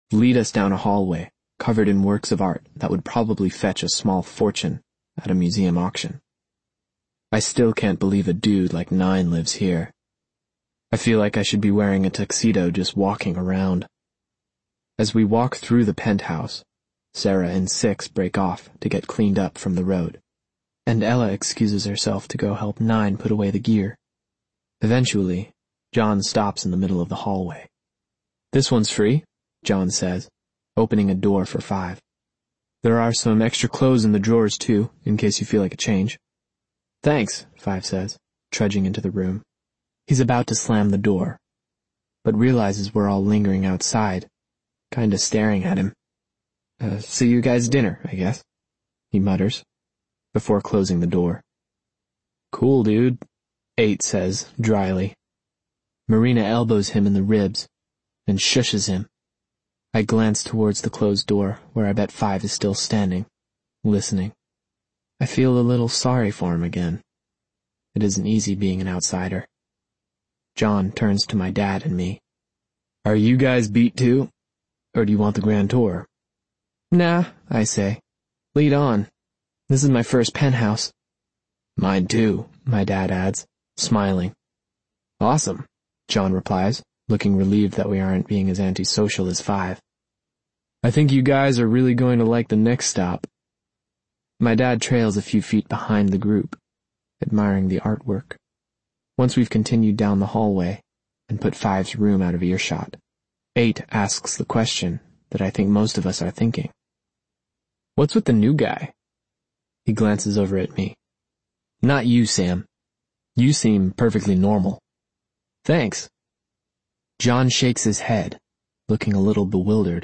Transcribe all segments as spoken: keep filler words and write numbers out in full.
lead us down a hallway covered in works of art that would probably fetch a small fortune at a museum auction. I still can't believe a dude like Nine lives here. I feel like I should be wearing a tuxedo just walking around. As we walk through the penthouse, Sarah and Six break off to get cleaned up from the road, and Ella excuses herself to go help Nine put away the gear. Eventually, John stops in the middle of the hallway. "This one's free," John says, opening a door for Five. "There are some extra clothes in the drawers too, in case you feel like a change." "Thanks," Five says, trudging into the room. He's about to slam the door, but realizes we're all lingering outside, kinda staring at him. Uh, see you guys dinner, I guess," he mutters, before closing the door. "Cool, dude," Eight says, dryly. Marina elbows him in the ribs and shushes him. I glance towards the closed door, where I bet Five is still standing, listening. I feel a little sorry for him again. It isn't easy being an outsider. John turns to my dad and me. "Are you guys beat too? Or do you want the grand tour?" "Nah," I say. "Lead on. This is my first penthouse." "Mine too," my dad adds, smiling. "Awesome," John replies, looking relieved that we aren't being as antisocial as Five. "I think you guys are really going to like the next stop." My dad trails a few feet behind the group, admiring the artwork. Once we've continued down the hallway and put Five's room out of earshot, Eight asks the question that I think most of us are thinking. "What's with the new guy?" He glances over at me. "Not you, Sam. You seem perfectly normal." "Thanks." John shakes his head, looking a little bewildered.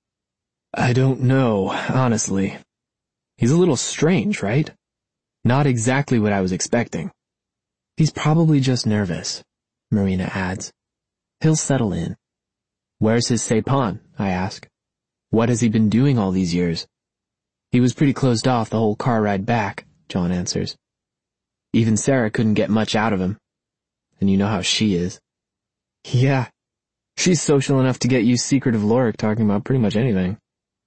"I don't know, honestly. He's a little strange, right? Not exactly what I was expecting." "He's probably just nervous," Marina adds. "He'll settle in." "Where's his Sapon?" I ask. "What has he been doing all these years?" "He was pretty closed off the whole car ride back," John answers. "Even Sarah couldn't get much out of him. And you know how she is." "Yeah, she's social enough to get you secretive Lorik talking about pretty much anything."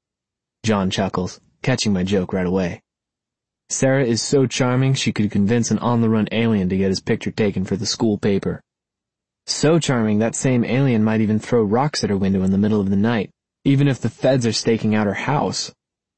John chuckles, catching my joke right away. "Sarah is so charming she could convince an on-the-run alien to get his picture taken for the school paper. So charming that same alien might even throw rocks at her window in the middle of the night, even if the feds are staking out her house."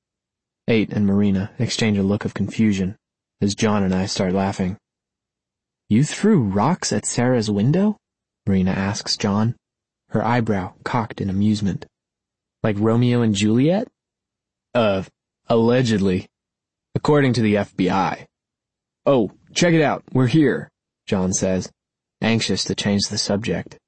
Eight and Marina exchange a look of confusion as John and I start laughing. "You threw rocks at Sarah's window?" Marina asks John, her eyebrow cocked in amusement. "Like Romeo and Juliet?" Uh, allegedly. According to the F B I. "Oh, check it out, we're here," John says, anxious to change the subject.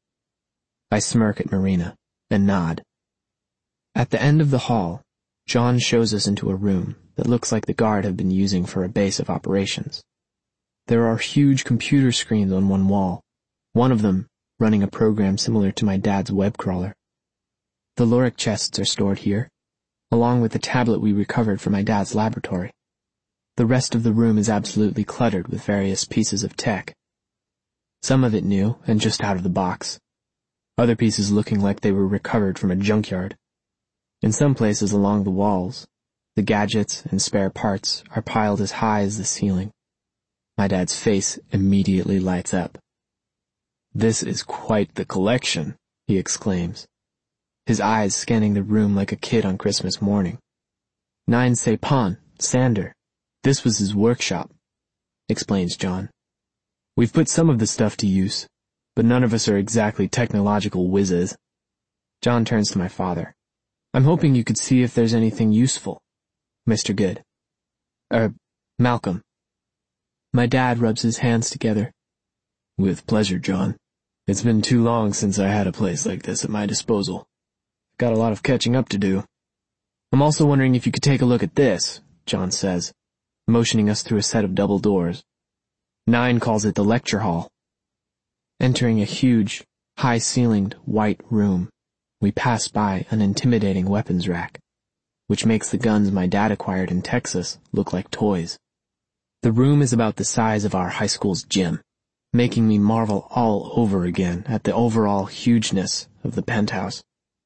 I smirk at Marina and nod. At the end of the hall, John shows us into a room that looks like the guard have been using for a base of operations. There are huge computer screens on one wall, one of them running a program similar to my dad's web crawler. The Lorik chests are stored here, along with the tablet we recovered from my dad's laboratory. The rest of the room is absolutely cluttered with various pieces of tech. Some of it new and just out of the box. Other pieces looking like they were recovered from a junkyard. In some places along the walls, the gadgets and spare parts are piled as high as the ceiling. My dad's face immediately lights up. "This is quite the collection," he exclaims, his eyes scanning the room like a kid on Christmas morning. "Nine Sapon, Sander. This was his workshop," explains John. "We've put some of the stuff to use, but none of us are exactly technological whizzes." John turns to my father. "I'm hoping you could see if there's anything useful, Mister Good. Er, Malcolm." My dad rubs his hands together. "With pleasure, John. It's been too long since I had a place like this at my disposal. Got a lot of catching up to do." "I'm also wondering if you could take a look at this," John says, motioning us through a set of double doors. Nine calls it the lecture hall. Entering a huge, high-ceilinged, white room, we pass by an intimidating weapons rack, which makes the guns my dad acquired in Texas look like toys. The room is about the size of our high school's gym, making me marvel all over again at the overall hugeness of the penthouse.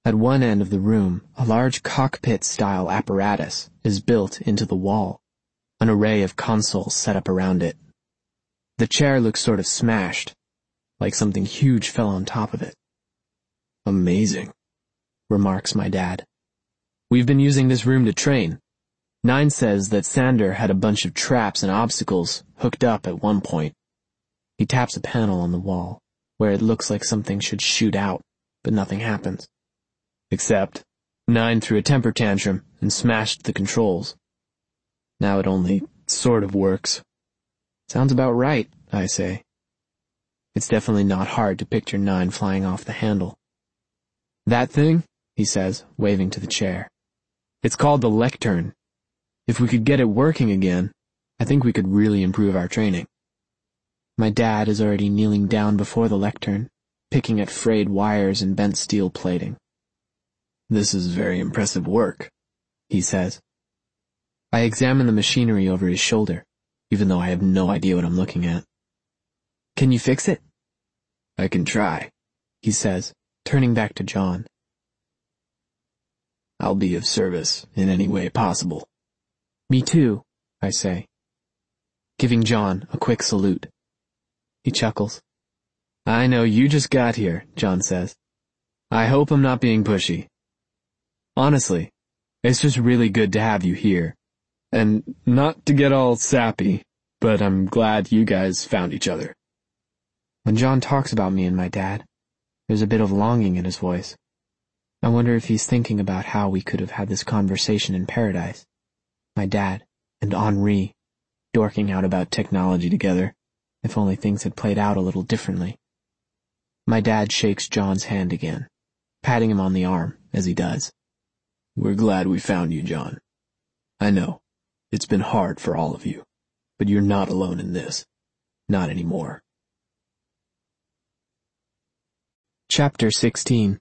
At one end of the room, a large cockpit-style apparatus is built into the wall, an array of consoles set up around it. The chair looks sort of smashed, like something huge fell on top of it. "Amazing," remarks my dad. "We've been using this room to train. Nine says that Sander had a bunch of traps and obstacles hooked up at one point." He taps a panel on the wall, where it looks like something should shoot out, but nothing happens. Except, Nine threw a temper tantrum and smashed the controls. Now it only sort of works. "Sounds about right," I say. It's definitely not hard to picture Nine flying off the handle. "That thing," he says, waving to the chair. "It's called the lectern. If we could get it working again, I think we could really improve our training." My dad is already kneeling down before the lectern, picking at frayed wires and bent steel plating. "This is very impressive work," he says. I examine the machinery over his shoulder, even though I have no idea what I'm looking at. "Can you fix it?" "I can try," he says, turning back to John. "I'll be of service in any way possible." "Me too," I say, giving John a quick salute. He chuckles. "I know you just got here," John says. "I hope I'm not being pushy. Honestly, it's just really good to have you here. And not to get all sappy, but I'm glad you guys found each other." When John talks about me and my dad, there's a bit of longing in his voice. I wonder if he's thinking about how we could have had this conversation in paradise. My dad and Henri dorking out about technology together, if only things had played out a little differently. My dad shakes John's hand again, patting him on the arm as he does. "We're glad we found you, John. I know, it's been hard for all of you, but you're not alone in this. Not anymore." Chapter sixteen.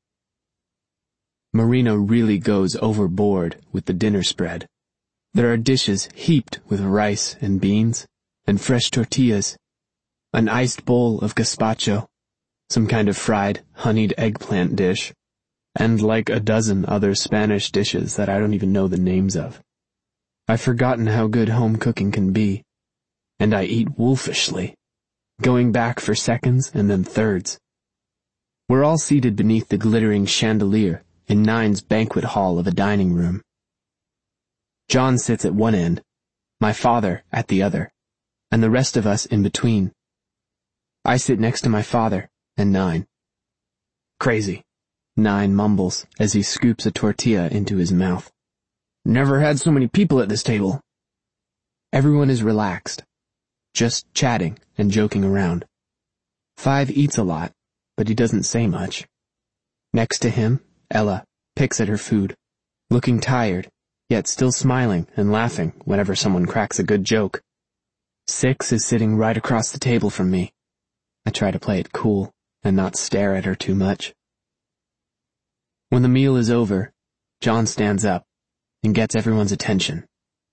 Marino really goes overboard with the dinner spread. There are dishes heaped with rice and beans, and fresh tortillas, an iced bowl of gazpacho, some kind of fried, honeyed eggplant dish, and like a dozen other Spanish dishes that I don't even know the names of. I've forgotten how good home cooking can be, and I eat wolfishly, going back for seconds and then thirds. We're all seated beneath the glittering chandelier in Nine's banquet hall of a dining room. John sits at one end, my father at the other, and the rest of us in between. I sit next to my father and Nine. "Crazy," Nine mumbles as he scoops a tortilla into his mouth. "Never had so many people at this table." Everyone is relaxed, just chatting and joking around. Five eats a lot, but he doesn't say much. Next to him, Ella picks at her food, looking tired, yet still smiling and laughing whenever someone cracks a good joke. Six is sitting right across the table from me. I try to play it cool and not stare at her too much. When the meal is over, John stands up and gets everyone's attention.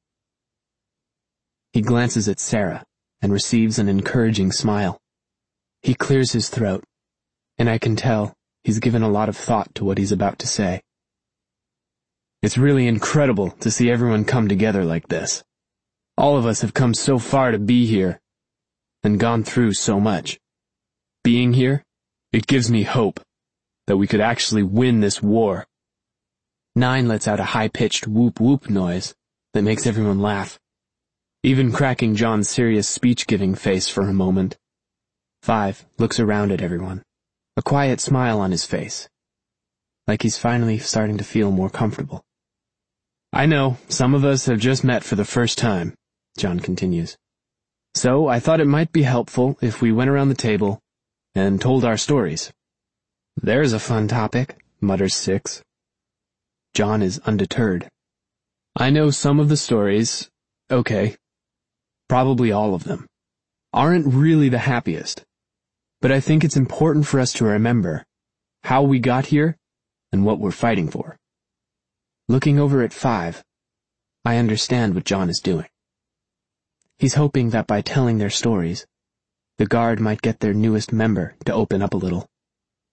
He glances at Sarah and receives an encouraging smile. He clears his throat, and I can tell he's given a lot of thought to what he's about to say. "It's really incredible to see everyone come together like this. All of us have come so far to be here, and gone through so much. Being here, it gives me hope that we could actually win this war." Nine lets out a high-pitched whoop-whoop noise that makes everyone laugh, even cracking John's serious speech-giving face for a moment. Five looks around at everyone, a quiet smile on his face, like he's finally starting to feel more comfortable. "I know, some of us have just met for the first time," John continues. "So I thought it might be helpful if we went around the table and told our stories." "There's a fun topic," mutters Six. John is undeterred. "I know some of the stories, okay, probably all of them, aren't really the happiest, but I think it's important for us to remember how we got here and what we're fighting for." Looking over at Five, I understand what John is doing. He's hoping that by telling their stories, the Guard might get their newest member to open up a little.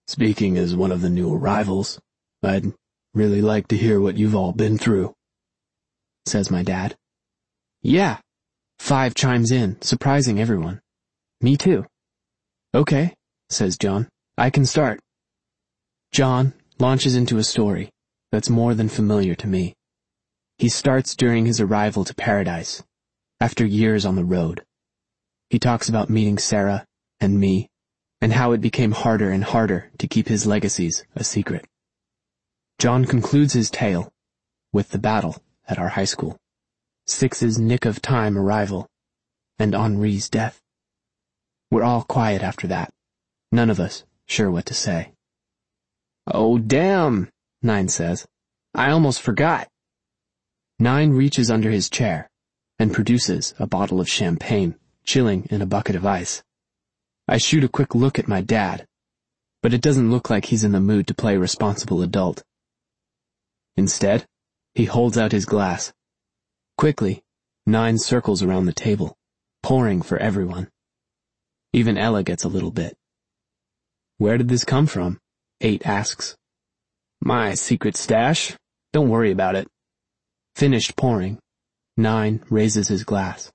Speaking as one of the new arrivals, I'd really like to hear what you've all been through, says my dad. Yeah. Five chimes in, surprising everyone. Me too. Okay, says John. I can start. John launches into a story that's more than familiar to me. He starts during his arrival to Paradise, after years on the road. He talks about meeting Sarah and me, and how it became harder and harder to keep his legacies a secret. John concludes his tale with the battle at our high school, Six's nick-of-time arrival, and Henri's death. We're all quiet after that, none of us sure what to say. Oh, damn, Nine says. I almost forgot. Nine reaches under his chair and produces a bottle of champagne, chilling in a bucket of ice. I shoot a quick look at my dad, but it doesn't look like he's in the mood to play responsible adult. Instead, he holds out his glass. Quickly, Nine circles around the table, pouring for everyone. Even Ella gets a little bit. Where did this come from? Eight asks. My secret stash. Don't worry about it. Finished pouring, Nine raises his glass.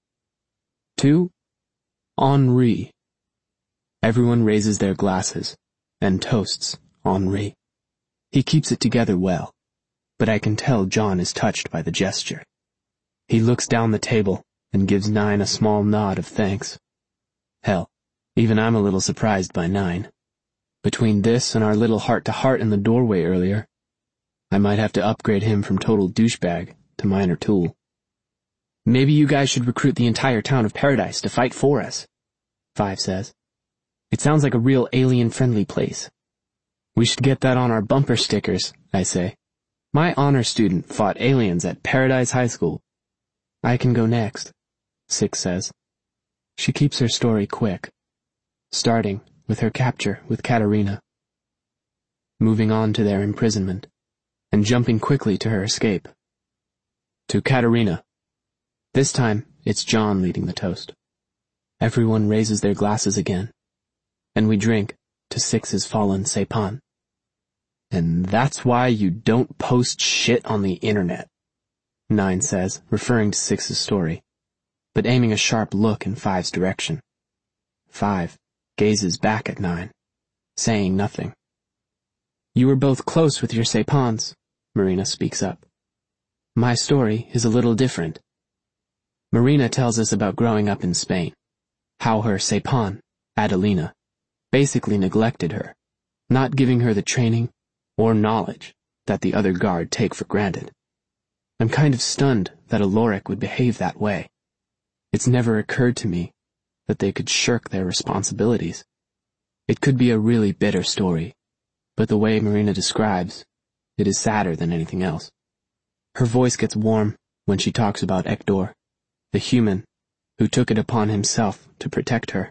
To Henri. Everyone raises their glasses and toasts Henri. He keeps it together well, but I can tell John is touched by the gesture. He looks down the table and gives Nine a small nod of thanks. Hell, even I'm a little surprised by Nine. Between this and our little heart-to-heart in the doorway earlier, I might have to upgrade him from total douchebag to minor tool. Maybe you guys should recruit the entire town of Paradise to fight for us, Five says. It sounds like a real alien-friendly place. We should get that on our bumper stickers, I say. My honor student fought aliens at Paradise High School. I can go next, Six says. She keeps her story quick, starting with her capture with Katerina, moving on to their imprisonment, and jumping quickly to her escape. To Katerina. This time, it's John leading the toast. Everyone raises their glasses again, and we drink to Six's fallen Sepan. And that's why you don't post shit on the internet, Nine says, referring to Six's story, but aiming a sharp look in Five's direction. Five gazes back at Nine, saying nothing. You were both close with your Sepans, Marina speaks up. My story is a little different. Marina tells us about growing up in Spain, how her Sepan, Adelina, basically neglected her, not giving her the training or knowledge that the other guard take for granted. I'm kind of stunned that Aloric would behave that way. It's never occurred to me that they could shirk their responsibilities. It could be a really bitter story, but the way Marina describes, it is sadder than anything else. Her voice gets warm when she talks about Hector, the human who took it upon himself to protect her.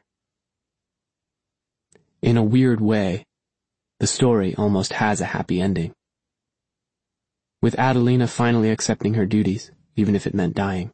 In a weird way, the story almost has a happy ending. With Adelina finally accepting her duties, even if it meant dying.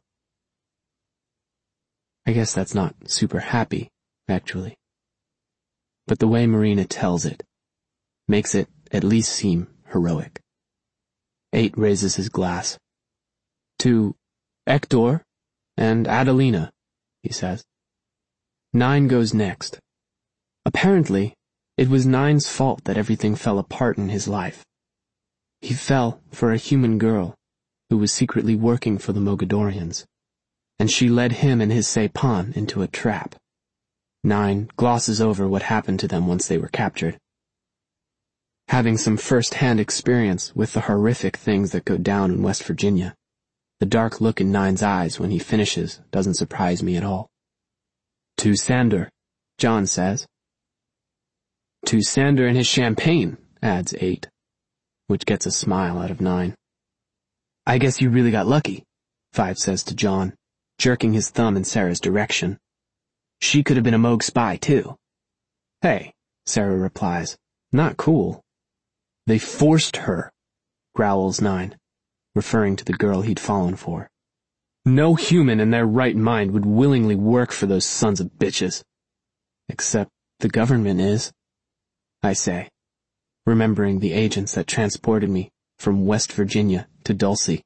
I guess that's not super happy, actually. But the way Marina tells it makes it at least seem heroic. Eight raises his glass. To Hector and Adelina, he says. Nine goes next. Apparently, it was Nine's fault that everything fell apart in his life. He fell for a human girl who was secretly working for the Mogadorians, and she led him and his Sepan into a trap. Nine glosses over what happened to them once they were captured. Having some first-hand experience with the horrific things that go down in West Virginia, the dark look in Nine's eyes when he finishes doesn't surprise me at all. To Sander, John says. To Sander and his champagne, adds Eight, which gets a smile out of Nine. I guess you really got lucky, Five says to John, jerking his thumb in Sarah's direction. She could have been a Moog spy, too. Hey, Sarah replies, not cool. They forced her, growls Nine, referring to the girl he'd fallen for. No human in their right mind would willingly work for those sons of bitches. Except the government is. I say, remembering the agents that transported me from West Virginia to Dulcie.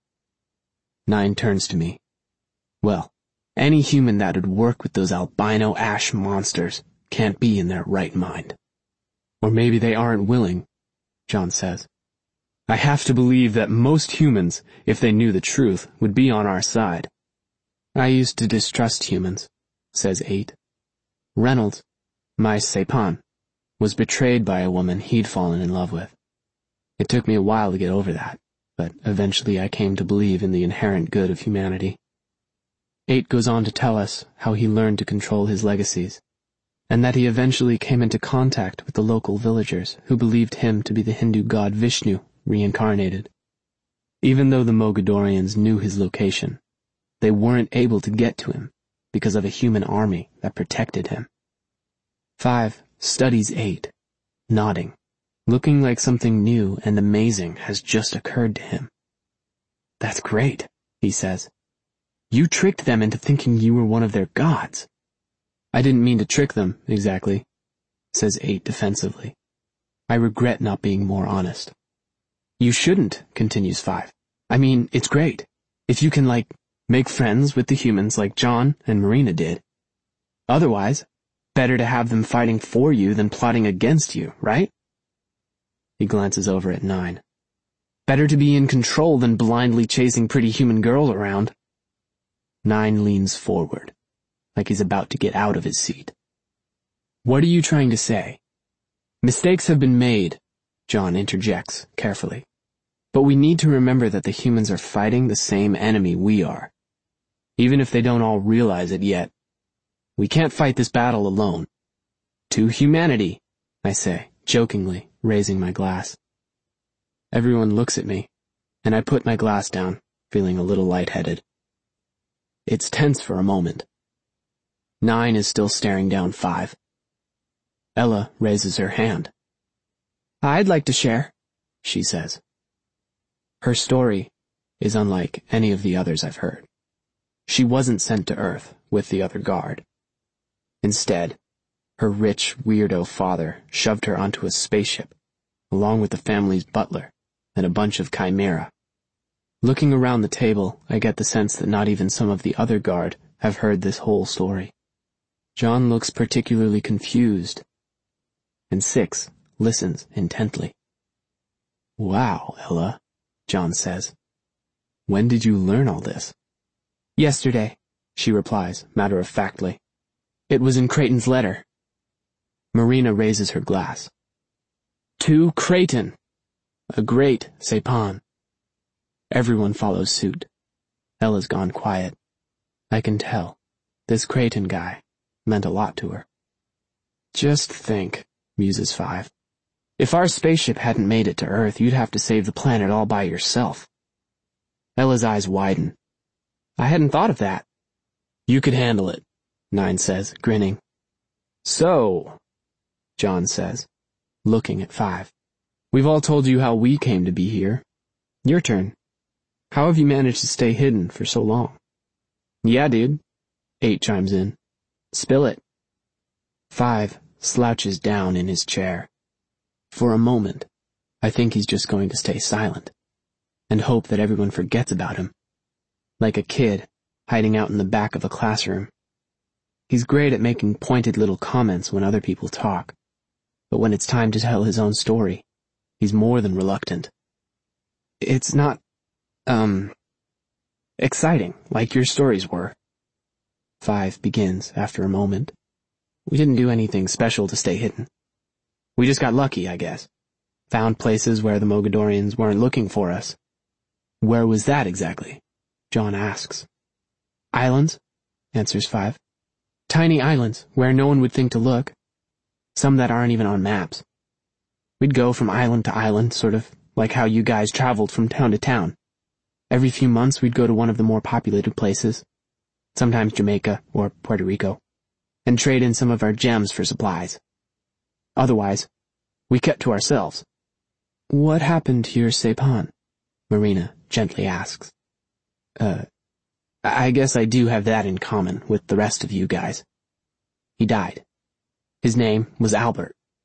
Nine turns to me. Well, any human that would work with those albino ash monsters can't be in their right mind. Or maybe they aren't willing, John says. I have to believe that most humans, if they knew the truth, would be on our side. I used to distrust humans, says Eight. Reynolds, my Sepan, was betrayed by a woman he'd fallen in love with. It took me a while to get over that, but eventually I came to believe in the inherent good of humanity. Eight goes on to tell us how he learned to control his legacies, and that he eventually came into contact with the local villagers who believed him to be the Hindu god Vishnu reincarnated. Even though the Mogadorians knew his location, they weren't able to get to him because of a human army that protected him. Five studies Eight, nodding, looking like something new and amazing has just occurred to him. That's great, he says. You tricked them into thinking you were one of their gods. I didn't mean to trick them, exactly, says Eight defensively. I regret not being more honest. You shouldn't, continues Five. I mean, it's great. If you can, like, make friends with the humans like John and Marina did. Otherwise, better to have them fighting for you than plotting against you, right? He glances over at Nine. Better to be in control than blindly chasing pretty human girls around. Nine leans forward, like he's about to get out of his seat. What are you trying to say? Mistakes have been made, John interjects carefully. But we need to remember that the humans are fighting the same enemy we are. Even if they don't all realize it yet. We can't fight this battle alone. To humanity, I say, jokingly, raising my glass. Everyone looks at me, and I put my glass down, feeling a little lightheaded. It's tense for a moment. Nine is still staring down Five. Ella raises her hand. I'd like to share, she says. Her story is unlike any of the others I've heard. She wasn't sent to Earth with the other guard. Instead, her rich, weirdo father shoved her onto a spaceship, along with the family's butler and a bunch of chimera. Looking around the table, I get the sense that not even some of the other guard have heard this whole story. John looks particularly confused, and Six listens intently. Wow, Ella, John says. When did you learn all this? Yesterday, she replies, matter-of-factly. It was in Creighton's letter. Marina raises her glass. To Creighton, a great Sepan. Everyone follows suit. Ella's gone quiet. I can tell. This Creighton guy meant a lot to her. Just think, muses Five. If our spaceship hadn't made it to Earth, you'd have to save the planet all by yourself. Ella's eyes widen. I hadn't thought of that. You could handle it, Nine says, grinning. So, John says, looking at Five. We've all told you how we came to be here. Your turn. How have you managed to stay hidden for so long? Yeah, dude. Eight chimes in. Spill it. Five slouches down in his chair. For a moment, I think he's just going to stay silent and hope that everyone forgets about him. Like a kid hiding out in the back of a classroom. He's great at making pointed little comments when other people talk, but when it's time to tell his own story, he's more than reluctant. It's not, um, exciting like your stories were. Five begins after a moment. We didn't do anything special to stay hidden. We just got lucky, I guess. Found places where the Mogadorians weren't looking for us. Where was that exactly? John asks. Islands, answers Five. Tiny islands where no one would think to look. Some that aren't even on maps. We'd go from island to island, sort of like how you guys traveled from town to town. Every few months we'd go to one of the more populated places, sometimes Jamaica or Puerto Rico, and trade in some of our gems for supplies. Otherwise, we kept to ourselves. What happened to your Sepan? Marina gently asks. Uh, I guess I do have that in common with the rest of you guys. He died. His name was Albert.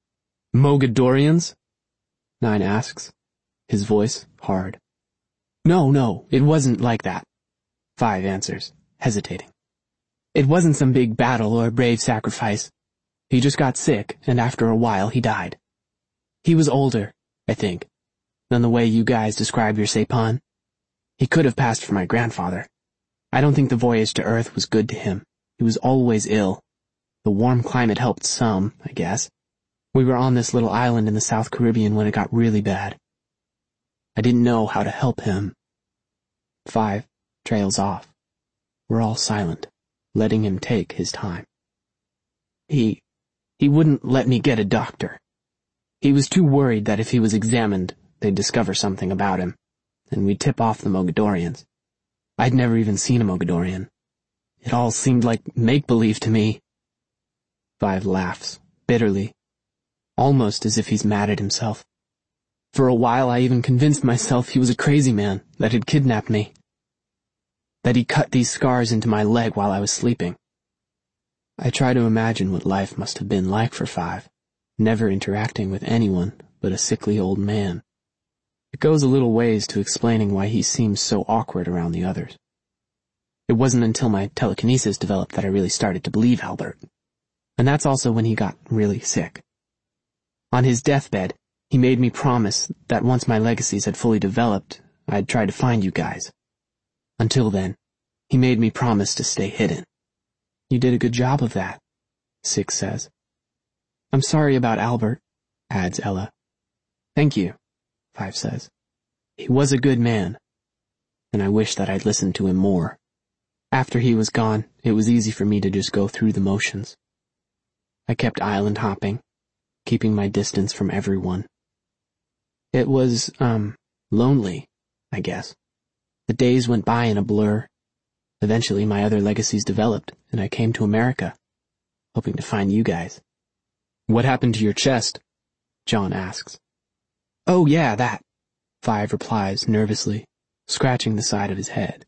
Mogadorians? Nine asks, his voice hard. No, no, it wasn't like that. Five answers, hesitating. It wasn't some big battle or brave sacrifice. He just got sick, and after a while he died. He was older, I think, than the way you guys describe your Sapon. He could have passed for my grandfather. I don't think the voyage to Earth was good to him. He was always ill. The warm climate helped some, I guess. We were on this little island in the South Caribbean when it got really bad. I didn't know how to help him. Five trails off. We're all silent, letting him take his time. He, he wouldn't let me get a doctor. He was too worried that if he was examined, they'd discover something about him, and we'd tip off the Mogadorians. I'd never even seen a Mogadorian. It all seemed like make-believe to me. Five laughs, bitterly, almost as if he's mad at himself. For a while I even convinced myself he was a crazy man that had kidnapped me. That he cut these scars into my leg while I was sleeping. I try to imagine what life must have been like for Five, never interacting with anyone but a sickly old man. It goes a little ways to explaining why he seems so awkward around the others. It wasn't until my telekinesis developed that I really started to believe Albert. And that's also when he got really sick. On his deathbed, he made me promise that once my legacies had fully developed, I'd try to find you guys. Until then, he made me promise to stay hidden. You did a good job of that, Six says. I'm sorry about Albert, adds Ella. Thank you, Five says. He was a good man, and I wish that I'd listened to him more. After he was gone, it was easy for me to just go through the motions. I kept island hopping, keeping my distance from everyone. It was, um, lonely, I guess. The days went by in a blur. Eventually my other legacies developed, and I came to America, hoping to find you guys. What happened to your chest? John asks. Oh yeah, that, Five replies nervously, scratching the side of his head.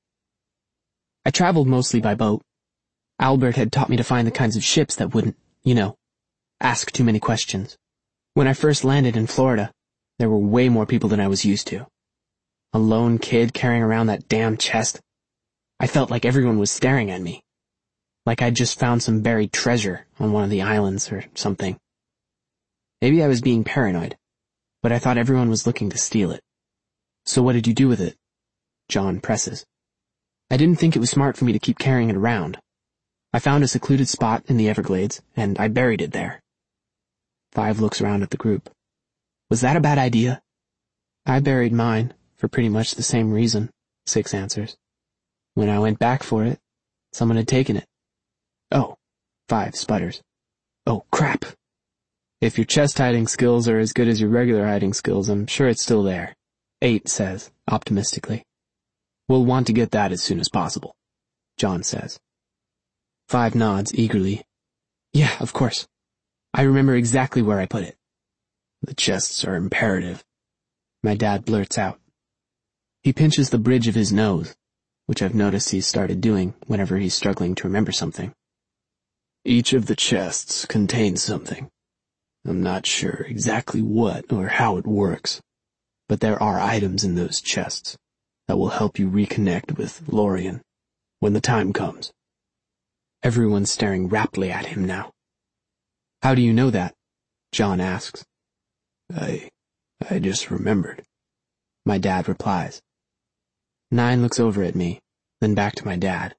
I traveled mostly by boat. Albert had taught me to find the kinds of ships that wouldn't, you know, ask too many questions. When I first landed in Florida, there were way more people than I was used to. A lone kid carrying around that damn chest. I felt like everyone was staring at me. Like I'd just found some buried treasure on one of the islands or something. Maybe I was being paranoid, but I thought everyone was looking to steal it. So what did you do with it? John presses. I didn't think it was smart for me to keep carrying it around. I found a secluded spot in the Everglades, and I buried it there. Five looks around at the group. Was that a bad idea? I buried mine, for pretty much the same reason, Six answers. When I went back for it, someone had taken it. Oh, Five sputters. Oh, crap. If your chest hiding skills are as good as your regular hiding skills, I'm sure it's still there, Eight says, optimistically. We'll want to get that as soon as possible, John says. Five nods eagerly. Yeah, of course. I remember exactly where I put it. The chests are imperative, my dad blurts out. He pinches the bridge of his nose, which I've noticed he's started doing whenever he's struggling to remember something. Each of the chests contains something. I'm not sure exactly what or how it works, but there are items in those chests that will help you reconnect with Lorien when the time comes. Everyone's staring raptly at him now. How do you know that? John asks. I, I just remembered, my dad replies. Nine looks over at me, then back to my dad.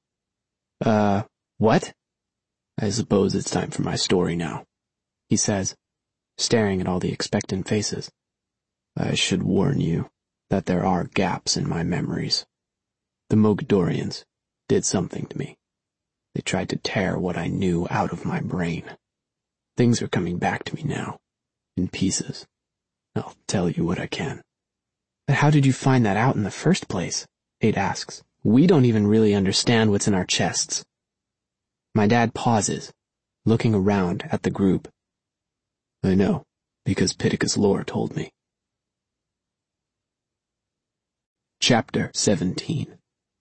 Uh, what? I suppose it's time for my story now, he says, staring at all the expectant faces. I should warn you that there are gaps in my memories. The Mogadorians did something to me. They tried to tear what I knew out of my brain. Things are coming back to me now, in pieces. I'll tell you what I can. But how did you find that out in the first place? Eight asks. We don't even really understand what's in our chests. My dad pauses, looking around at the group. I know, because Pittacus Lore told me. Chapter seventeen.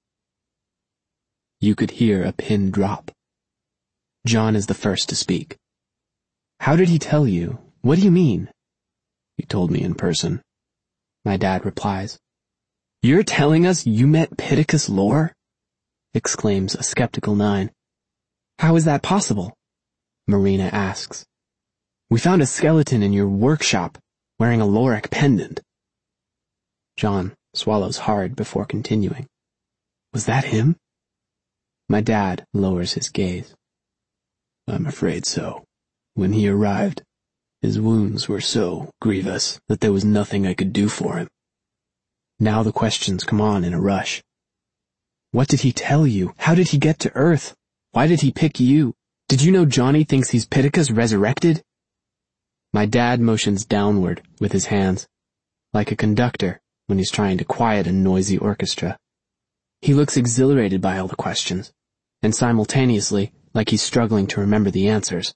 You could hear a pin drop. John is the first to speak. How did he tell you What do you mean? He told me in person. My dad replies. You're telling us you met Pittacus Lore? Exclaims a skeptical Nine. How is that possible? Marina asks. We found a skeleton in your workshop wearing a Loric pendant. John swallows hard before continuing. Was that him? My dad lowers his gaze. I'm afraid so. When he arrived, his wounds were so grievous that there was nothing I could do for him. Now the questions come on in a rush. What did he tell you? How did he get to Earth? Why did he pick you? Did you know Johnny thinks he's Pittacus resurrected? My dad motions downward with his hands, like a conductor when he's trying to quiet a noisy orchestra. He looks exhilarated by all the questions, and simultaneously like he's struggling to remember the answers.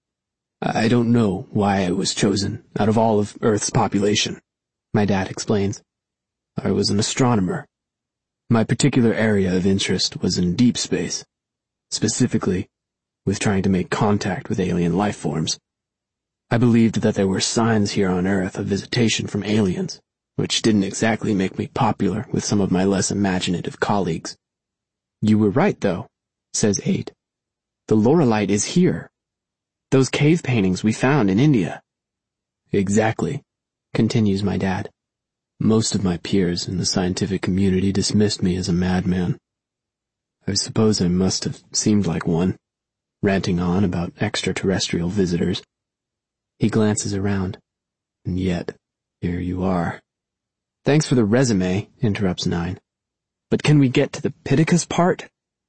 I don't know why I was chosen out of all of Earth's population, my dad explains. I was an astronomer. My particular area of interest was in deep space, specifically with trying to make contact with alien life forms. I believed that there were signs here on Earth of visitation from aliens, which didn't exactly make me popular with some of my less imaginative colleagues. You were right, though, says Eight. The Lorelite is here. Those cave paintings we found in India. Exactly, continues my dad. Most of my peers in the scientific community dismissed me as a madman. I suppose I must have seemed like one, ranting on about extraterrestrial visitors. He glances around, and yet, here you are. Thanks for the resume, interrupts Nine. But can we get to the Pittacus part?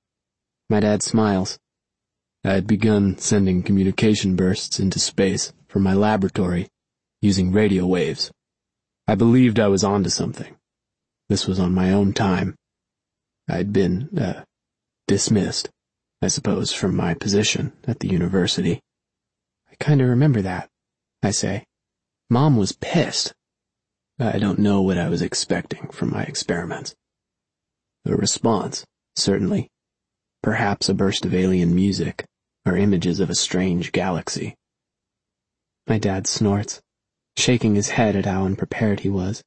My dad smiles. I had begun sending communication bursts into space from my laboratory using radio waves. I believed I was onto something. This was on my own time. I'd been, uh, dismissed, I suppose, from my position at the university. I kinda remember that, I say. Mom was pissed. I don't know what I was expecting from my experiments. A response, certainly. Perhaps a burst of alien music, or images of a strange galaxy. My dad snorts, shaking his head at how unprepared he was.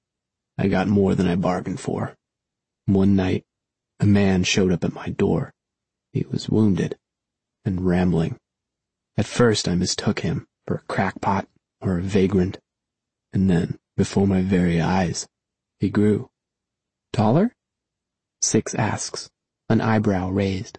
I got more than I bargained for. One night, a man showed up at my door. He was wounded and rambling. At first I mistook him for a crackpot or a vagrant, and then, before my very eyes, he grew. Taller? Six asks, an eyebrow raised.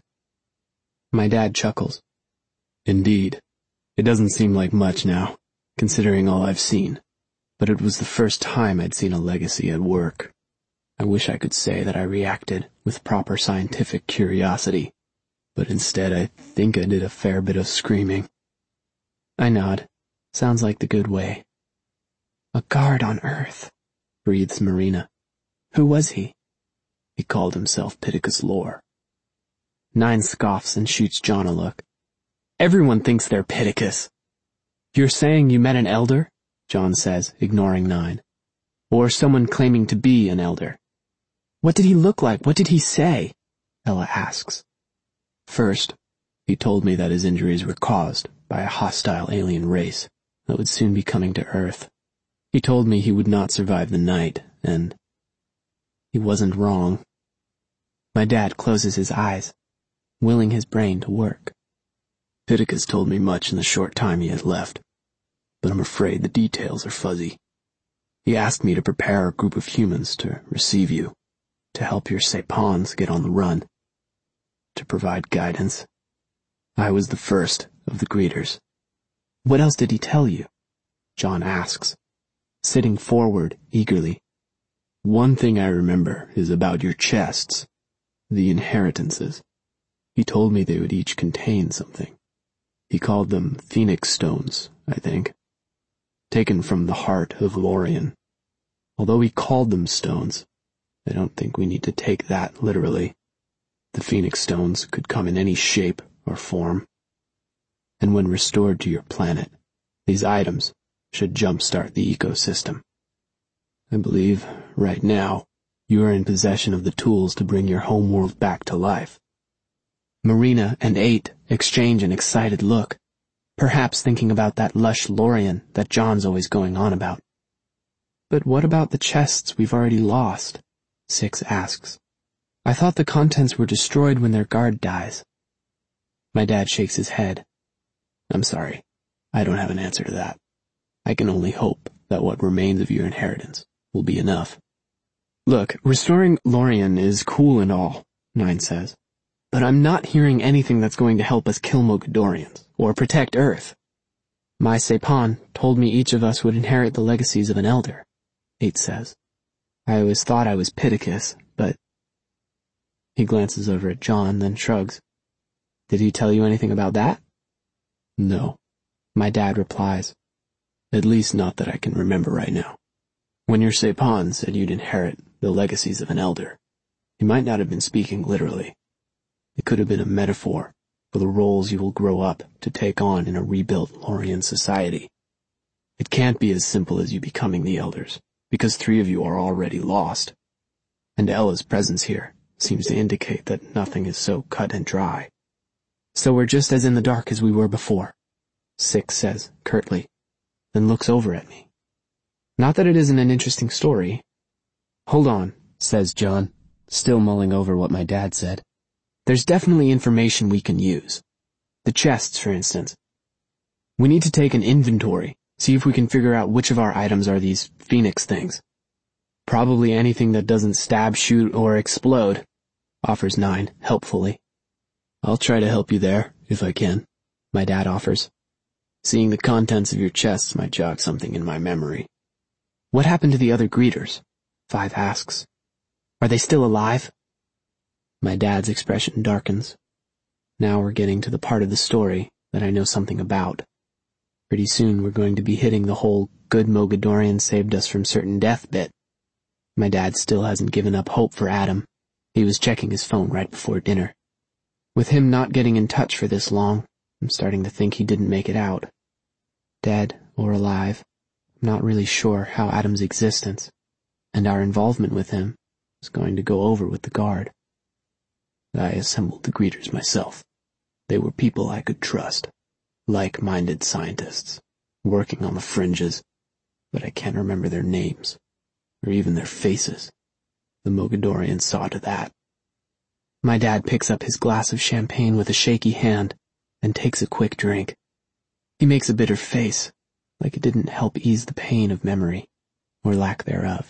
My dad chuckles. Indeed, it doesn't seem like much now, considering all I've seen, but it was the first time I'd seen a legacy at work. I wish I could say that I reacted with proper scientific curiosity, but instead I think I did a fair bit of screaming. I nod. Sounds like the good way. A guard on Earth, breathes Marina. Who was he? He called himself Pittacus Lore. Nine scoffs and shoots John a look. Everyone thinks they're Pittacus. You're saying you met an elder? John says, ignoring Nine. Or someone claiming to be an elder. What did he look like? What did he say? Ella asks. First, he told me that his injuries were caused by a hostile alien race that would soon be coming to Earth. He told me he would not survive the night, and he wasn't wrong. My dad closes his eyes, willing his brain to work. Pittacus told me much in the short time he had left, but I'm afraid the details are fuzzy. He asked me to prepare a group of humans to receive you, to help your Sepons get on the run, to provide guidance. I was the first of the greeters. What else did he tell you? John asks, sitting forward eagerly. One thing I remember is about your chests, the inheritances. He told me they would each contain something. He called them phoenix stones, I think, taken from the heart of Lorien. Although he called them stones, I don't think we need to take that literally. The phoenix stones could come in any shape or form. And when restored to your planet, these items should jumpstart the ecosystem. I believe, right now, you are in possession of the tools to bring your homeworld back to life. Marina and Eight exchange an excited look. perhaps thinking about that lush Lorien that John's always going on about. But what about the chests we've already lost? Six asks. I thought the contents were destroyed when their guard dies. My dad shakes his head. I'm sorry. I don't have an answer to that. I can only hope that what remains of your inheritance will be enough. Look, restoring Lorien is cool and all, Nine says. But I'm not hearing anything that's going to help us kill Mogadorians, or protect Earth. My Sepon told me each of us would inherit the legacies of an elder, Eight says. I always thought I was Pittacus, but... He glances over at John, then shrugs. Did he tell you anything about that? No, my dad replies. At least not that I can remember right now. When your Sepon said you'd inherit the legacies of an elder, he might not have been speaking literally. It could have been a metaphor for the roles you will grow up to take on in a rebuilt Lorien society. It can't be as simple as you becoming the elders, because three of you are already lost. And Ella's presence here seems to indicate that nothing is so cut and dry. So we're just as in the dark as we were before, Six says curtly, then looks over at me. Not that it isn't an interesting story. Hold on, says John, still mulling over what my dad said. There's definitely information we can use. The chests, for instance. We need to take an inventory, see if we can figure out which of our items are these phoenix things. Probably anything that doesn't stab, shoot, or explode, offers Nine, helpfully. I'll try to help you there, if I can, my dad offers. Seeing the contents of your chests might jog something in my memory. What happened to the other greeters? Five asks. Are they still alive? My dad's expression darkens. Now we're getting to the part of the story that I know something about. Pretty soon we're going to be hitting the whole good Mogadorian saved us from certain death bit. My dad still hasn't given up hope for Adam. He was checking his phone right before dinner. With him not getting in touch for this long, I'm starting to think he didn't make it out. Dead or alive, I'm not really sure how Adam's existence and our involvement with him is going to go over with the guard. I assembled the greeters myself. They were people I could trust, like-minded scientists, working on the fringes, but I can't remember their names, or even their faces. The Mogadorians saw to that. My dad picks up his glass of champagne with a shaky hand and takes a quick drink. He makes a bitter face, like it didn't help ease the pain of memory, or lack thereof.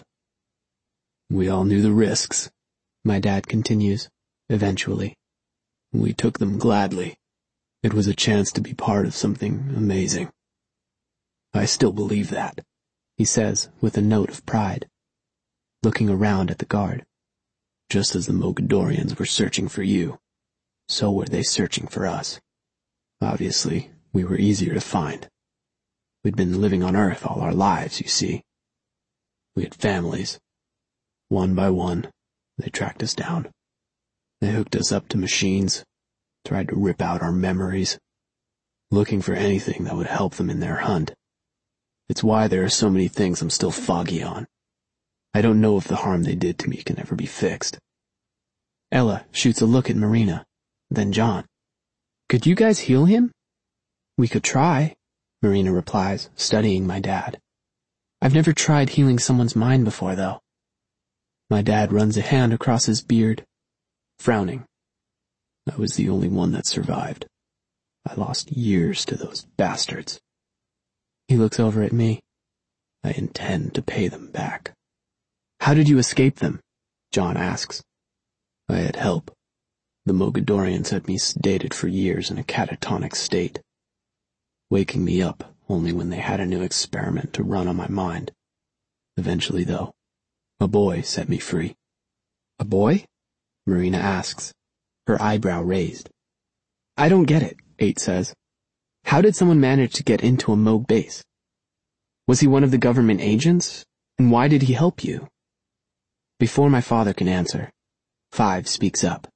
We all knew the risks, my dad continues, eventually. We took them gladly. It was a chance to be part of something amazing. I still believe that, he says with a note of pride, looking around at the guard. Just as the Mogadorians were searching for you, so were they searching for us. Obviously, we were easier to find. We'd been living on Earth all our lives, you see. We had families. One by one, they tracked us down. They hooked us up to machines, tried to rip out our memories, looking for anything that would help them in their hunt. It's why there are so many things I'm still foggy on. I don't know if the harm they did to me can ever be fixed. Ella shoots a look at Marina, then John. Could you guys heal him? We could try, Marina replies, studying my dad. I've never tried healing someone's mind before, though. My dad runs a hand across his beard, frowning. I was the only one that survived. I lost years to those bastards. He looks over at me. I intend to pay them back. How did you escape them? John asks. I had help. The Mogadorians had me sedated for years in a catatonic state, waking me up only when they had a new experiment to run on my mind. Eventually, though, a boy set me free. A boy? Marina asks, her eyebrow raised. I don't get it, Eight says. How did someone manage to get into a Moog base? Was he one of the government agents? And why did he help you? Before my father can answer, Five speaks up.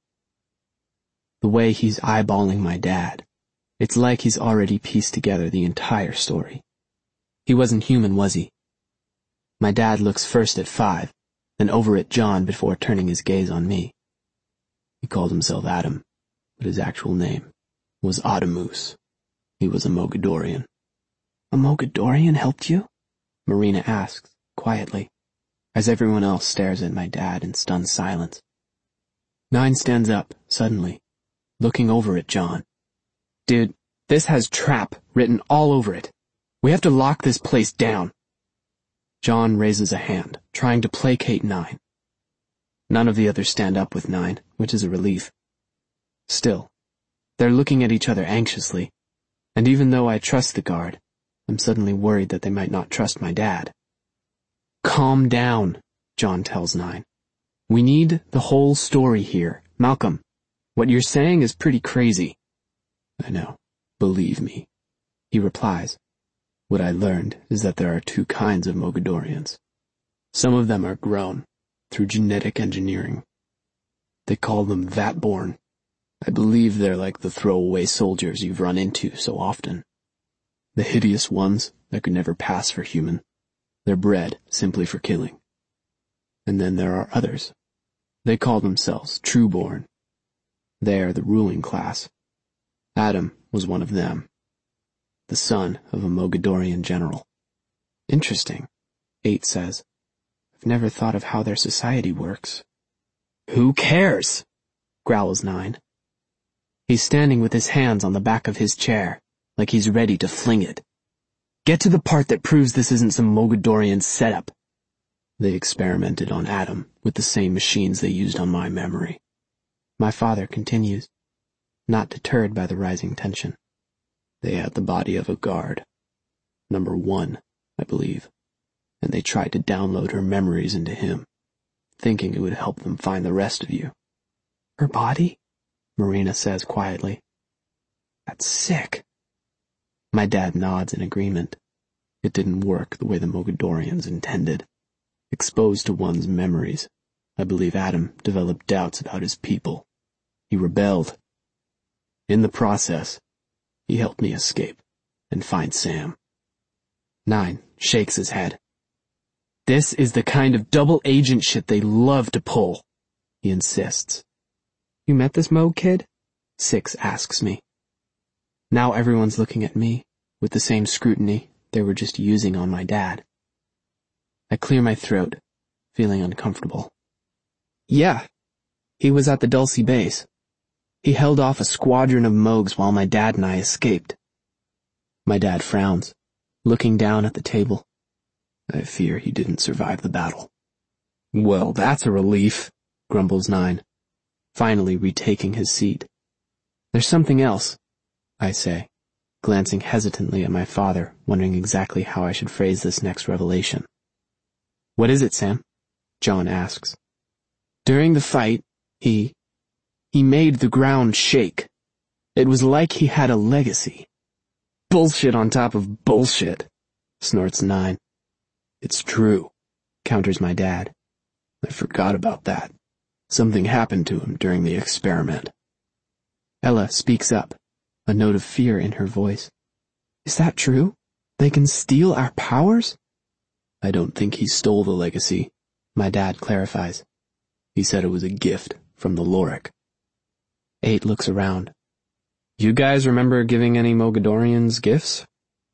The way he's eyeballing my dad, it's like he's already pieced together the entire story. He wasn't human, was he? My dad looks first at Five, then over at John before turning his gaze on me. He called himself Adam, but his actual name was Adamus. He was a Mogadorian. A Mogadorian helped you? Marina asks, quietly, as everyone else stares at my dad in stunned silence. Nine stands up, suddenly, looking over at John. Dude, this has trap written all over it. We have to lock this place down. John raises a hand, trying to placate Nine. None of the others stand up with Nine, which is a relief. Still, they're looking at each other anxiously, and even though I trust the guard, I'm suddenly worried that they might not trust my dad. Calm down, John tells Nine. We need the whole story here. Malcolm, what you're saying is pretty crazy. I know. Believe me, he replies. What I learned is that there are two kinds of Mogadorians. Some of them are grown through genetic engineering. They call them Vatborn. I believe they're like the throwaway soldiers you've run into so often. The hideous ones that could never pass for human. They're bred simply for killing. And then there are others. They call themselves Trueborn. They are the ruling class. Adam was one of them. The son of a Mogadorian general. Interesting, Eight says. I've never thought of how their society works. Who cares? Growls Nine. He's standing with his hands on the back of his chair, like he's ready to fling it. Get to the part that proves this isn't some Mogadorian setup. They experimented on Adam with the same machines they used on my memory. My father continues, not deterred by the rising tension. They had the body of a guard. Number one, I believe. And they tried to download her memories into him, thinking it would help them find the rest of you. Her body? Marina says quietly. That's sick. My dad nods in agreement. It didn't work the way the Mogadorians intended. Exposed to one's memories, I believe Adam developed doubts about his people. He rebelled. In the process, he helped me escape and find Sam. Nine shakes his head. This is the kind of double agent shit they love to pull, he insists. You met this Moog kid? Six asks me. Now everyone's looking at me with the same scrutiny they were just using on my dad. I clear my throat, feeling uncomfortable. Yeah, he was at the Dulcie base. He held off a squadron of Moogs while my dad and I escaped. My dad frowns, looking down at the table. I fear he didn't survive the battle. Well, that's a relief, grumbles Nine, finally retaking his seat. There's something else, I say, glancing hesitantly at my father, wondering exactly how I should phrase this next revelation. What is it, Sam? John asks. During the fight, he... he made the ground shake. It was like he had a legacy. Bullshit on top of bullshit, snorts Nine. It's true, counters my dad. I forgot about that. Something happened to him during the experiment. Ella speaks up, a note of fear in her voice. Is that true? They can steal our powers? I don't think he stole the legacy, my dad clarifies. He said it was a gift from the Lorik. Eight looks around. You guys remember giving any Mogadorians gifts?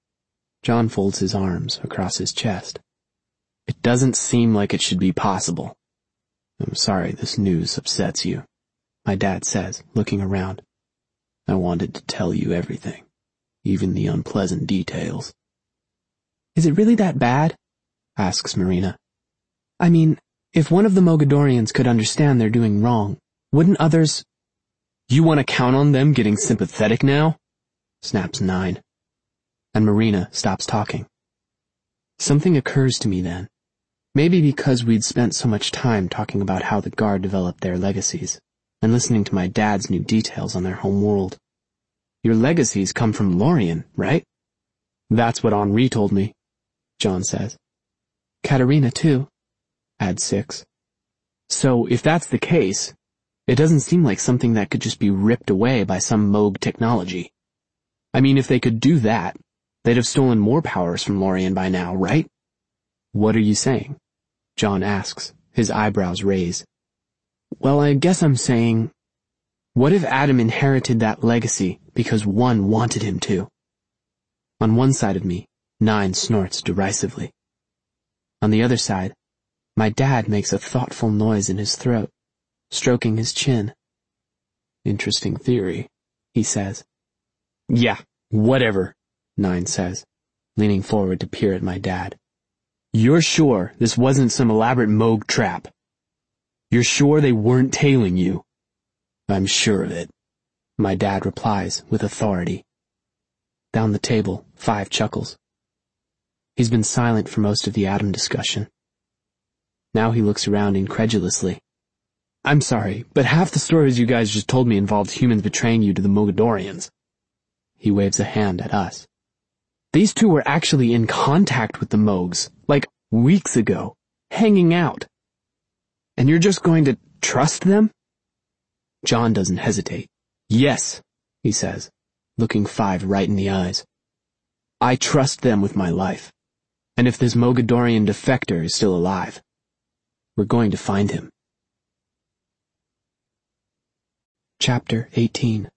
John folds his arms across his chest. It doesn't seem like it should be possible. I'm sorry this news upsets you, my dad says, looking around. I wanted to tell you everything, even the unpleasant details. Is it really that bad? Asks Marina. I mean, if one of the Mogadorians could understand they're doing wrong, wouldn't others... You want to count on them getting sympathetic now? Snaps Nine. And Marina stops talking. Something occurs to me then. Maybe because we'd spent so much time talking about how the Guard developed their legacies, and listening to my dad's new details on their home world. Your legacies come from Lorien, right? That's what Henri told me, John says. Katerina too, adds Six. So if that's the case, it doesn't seem like something that could just be ripped away by some Moog technology. I mean, if they could do that, they'd have stolen more powers from Lorien by now, right? What are you saying? John asks, his eyebrows raised. Well, I guess I'm saying, what if Adam inherited that legacy because one wanted him to? On one side of me, Nine snorts derisively. On the other side, my dad makes a thoughtful noise in his throat, stroking his chin. Interesting theory, he says. Yeah, whatever, Nine says, leaning forward to peer at my dad. You're sure this wasn't some elaborate Moog trap? You're sure they weren't tailing you? I'm sure of it, my dad replies with authority. Down the table, Five chuckles. He's been silent for most of the atom discussion. Now he looks around incredulously. I'm sorry, but half the stories you guys just told me involved humans betraying you to the Mogadorians. He waves a hand at us. These two were actually in contact with the Moogs, like weeks ago, hanging out. And you're just going to trust them? John doesn't hesitate. Yes, he says, looking Five right in the eyes. I trust them with my life. And if this Mogadorian defector is still alive, we're going to find him. Chapter eighteen.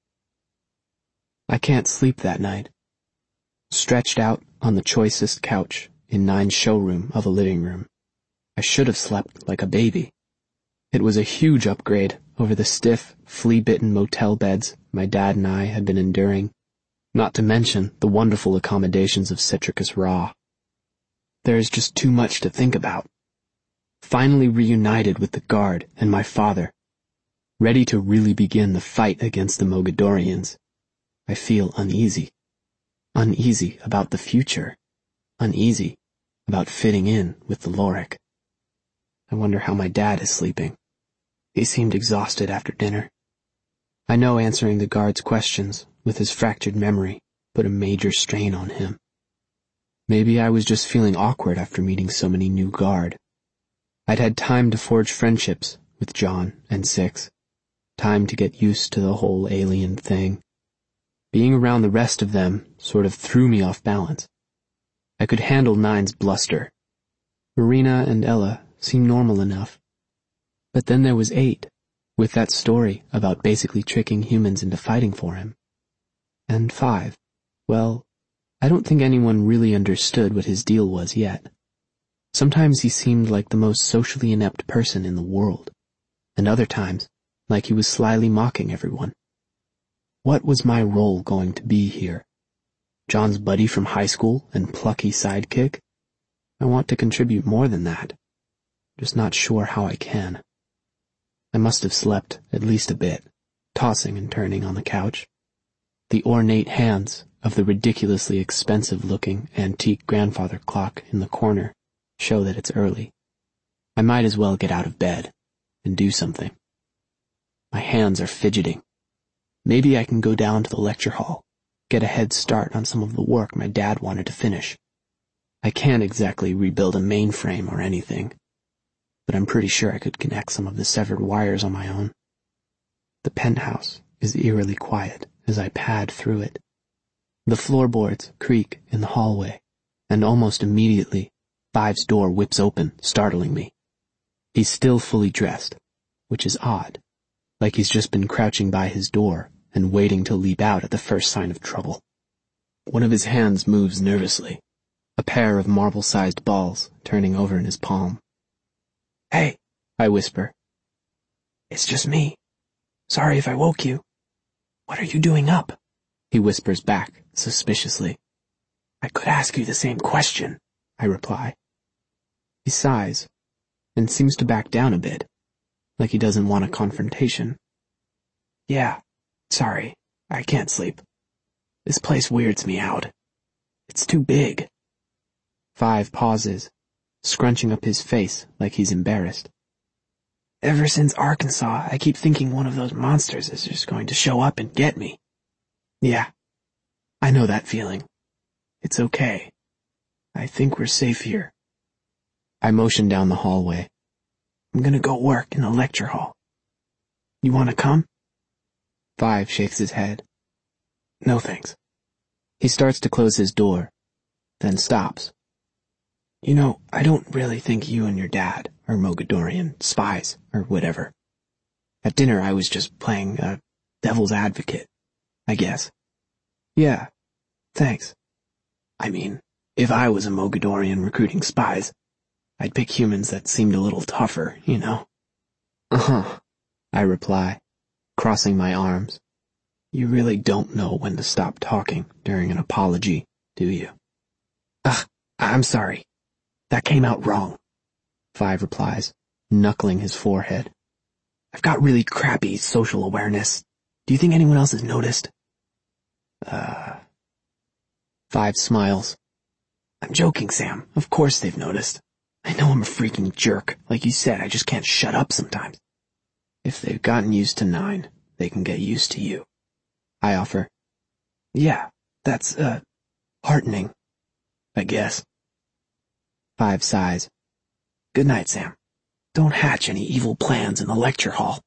I can't sleep that night. Stretched out on the choicest couch in Nine's showroom of a living room, I should have slept like a baby. It was a huge upgrade over the stiff, flea-bitten motel beds my dad and I had been enduring, not to mention the wonderful accommodations of Citricus Raw. There is just too much to think about. Finally reunited with the guard and my father, ready to really begin the fight against the Mogadorians, I feel uneasy. Uneasy about the future. Uneasy about fitting in with the Lorik. I wonder how my dad is sleeping. He seemed exhausted after dinner. I know answering the guard's questions with his fractured memory put a major strain on him. Maybe I was just feeling awkward after meeting so many new guard. I'd had time to forge friendships with John and Six. Time to get used to the whole alien thing. Being around the rest of them sort of threw me off balance. I could handle Nine's bluster. Marina and Ella seemed normal enough. But then there was Eight, with that story about basically tricking humans into fighting for him. And Five, well, I don't think anyone really understood what his deal was yet. Sometimes he seemed like the most socially inept person in the world, and other times, like he was slyly mocking everyone. What was my role going to be here? John's buddy from high school and plucky sidekick? I want to contribute more than that. Just not sure how I can. I must have slept at least a bit, tossing and turning on the couch. The ornate hands of the ridiculously expensive-looking antique grandfather clock in the corner show that it's early. I might as well get out of bed and do something. My hands are fidgeting. Maybe I can go down to the lecture hall, get a head start on some of the work my dad wanted to finish. I can't exactly rebuild a mainframe or anything, but I'm pretty sure I could connect some of the severed wires on my own. The penthouse is eerily quiet as I pad through it. The floorboards creak in the hallway, and almost immediately, Five's door whips open, startling me. He's still fully dressed, which is odd, like he's just been crouching by his door and waiting to leap out at the first sign of trouble. One of his hands moves nervously, a pair of marble-sized balls turning over in his palm. "Hey," I whisper. "It's just me. Sorry if I woke you. What are you doing up?" He whispers back, suspiciously. "I could ask you the same question," I reply. He sighs, and seems to back down a bit, like he doesn't want a confrontation. "Yeah, sorry, I can't sleep. This place weirds me out. It's too big." Five pauses, scrunching up his face like he's embarrassed. "Ever since Arkansas, I keep thinking one of those monsters is just going to show up and get me. Yeah, I know that feeling. It's okay. I think we're safe here." I motion down the hallway. "I'm gonna go work in the lecture hall. You wanna come?" Five shakes his head. "No thanks." He starts to close his door, then stops. "You know, I don't really think you and your dad are Mogadorian spies or whatever. At dinner I was just playing, uh, devil's advocate, I guess." "Yeah, thanks," I mean, if I was a Mogadorian recruiting spies, I'd pick humans that seemed a little tougher, you know? Uh-huh, I reply, crossing my arms. You really don't know when to stop talking during an apology, do you? Ugh, I'm sorry. That came out wrong, Five replies, knuckling his forehead. I've got really crappy social awareness. Do you think anyone else has noticed? Uh... Five smiles. I'm joking, Sam. Of course they've noticed. I know I'm a freaking jerk. Like you said, I just can't shut up sometimes. If they've gotten used to Nine, they can get used to you, I offer. Yeah, that's, uh, heartening, I guess. Five sighs. Good night, Sam. Don't hatch any evil plans in the lecture hall.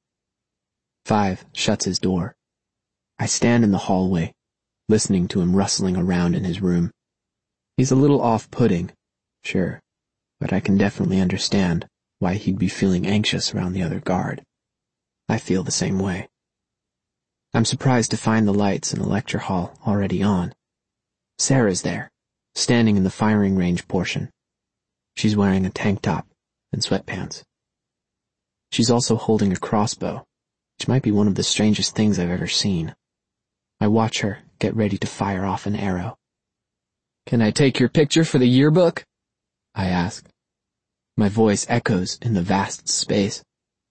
Five shuts his door. I stand in the hallway, listening to him rustling around in his room. He's a little off-putting, sure, but I can definitely understand why he'd be feeling anxious around the other guard. I feel the same way. I'm surprised to find the lights in the lecture hall already on. Sarah's there, standing in the firing range portion. She's wearing a tank top and sweatpants. She's also holding a crossbow, which might be one of the strangest things I've ever seen. I watch her get ready to fire off an arrow. Can I take your picture for the yearbook? I ask. My voice echoes in the vast space.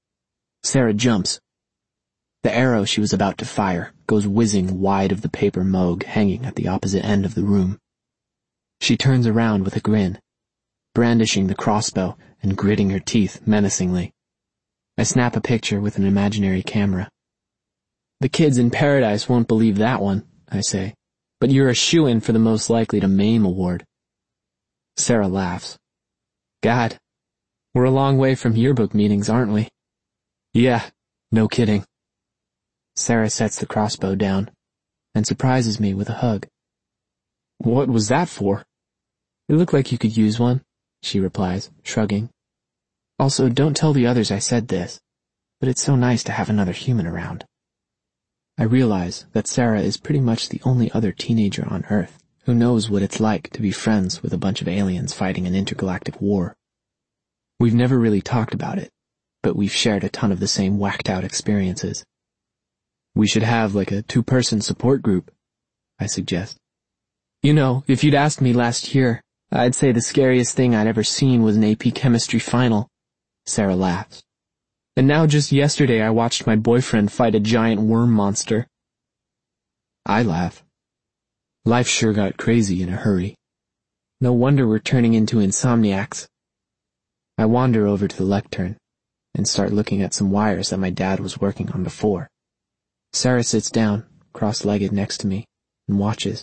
Sarah jumps. The arrow she was about to fire goes whizzing wide of the paper moog hanging at the opposite end of the room. She turns around with a grin, brandishing the crossbow and gritting her teeth menacingly. I snap a picture with an imaginary camera. The kids in Paradise won't believe that one, I say, but you're a shoo-in for the most likely to maim award. Sarah laughs. God, we're a long way from yearbook meetings, aren't we? Yeah, no kidding. Sarah sets the crossbow down and surprises me with a hug. What was that for? It looked like you could use one, she replies, shrugging. Also, don't tell the others I said this, but it's so nice to have another human around. I realize that Sarah is pretty much the only other teenager on Earth who knows what it's like to be friends with a bunch of aliens fighting an intergalactic war. We've never really talked about it, but we've shared a ton of the same whacked-out experiences. We should have like a two-person support group, I suggest. You know, if you'd asked me last year, I'd say the scariest thing I'd ever seen was an A P chemistry final. Sarah laughs. And now just yesterday I watched my boyfriend fight a giant worm monster. I laugh. Life sure got crazy in a hurry. No wonder we're turning into insomniacs. I wander over to the lectern and start looking at some wires that my dad was working on before. Sarah sits down, cross-legged next to me, and watches.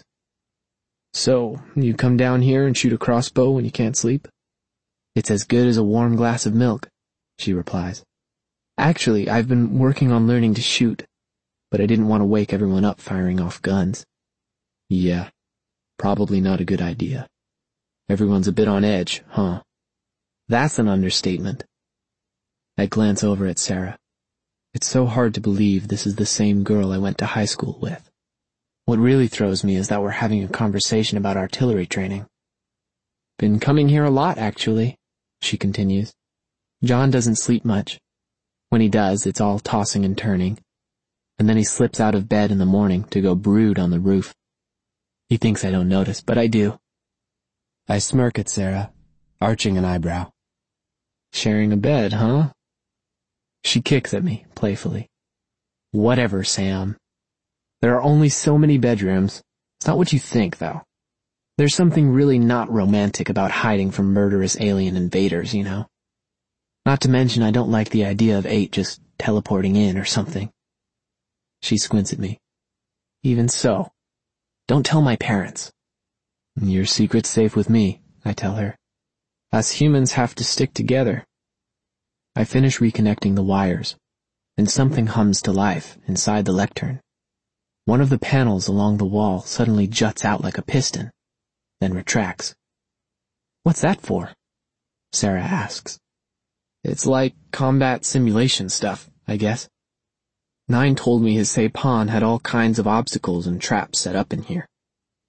So, you come down here and shoot a crossbow when you can't sleep? It's as good as a warm glass of milk, she replies. Actually, I've been working on learning to shoot, but I didn't want to wake everyone up firing off guns. Yeah, probably not a good idea. Everyone's a bit on edge, huh? That's an understatement. I glance over at Sarah. It's so hard to believe this is the same girl I went to high school with. What really throws me is that we're having a conversation about artillery training. Been coming here a lot, actually, she continues. John doesn't sleep much. When he does, it's all tossing and turning. And then he slips out of bed in the morning to go brood on the roof. He thinks I don't notice, but I do. I smirk at Sarah, arching an eyebrow. Sharing a bed, huh? She kicks at me, playfully. Whatever, Sam. There are only so many bedrooms. It's not what you think, though. There's something really not romantic about hiding from murderous alien invaders, you know? Not to mention I don't like the idea of eight just teleporting in or something. She squints at me. Even so, don't tell my parents. Your secret's safe with me, I tell her. Us humans have to stick together. I finish reconnecting the wires, and something hums to life inside the lectern. One of the panels along the wall suddenly juts out like a piston, then retracts. What's that for? Sarah asks. It's like combat simulation stuff, I guess. Nine told me his Sapon had all kinds of obstacles and traps set up in here.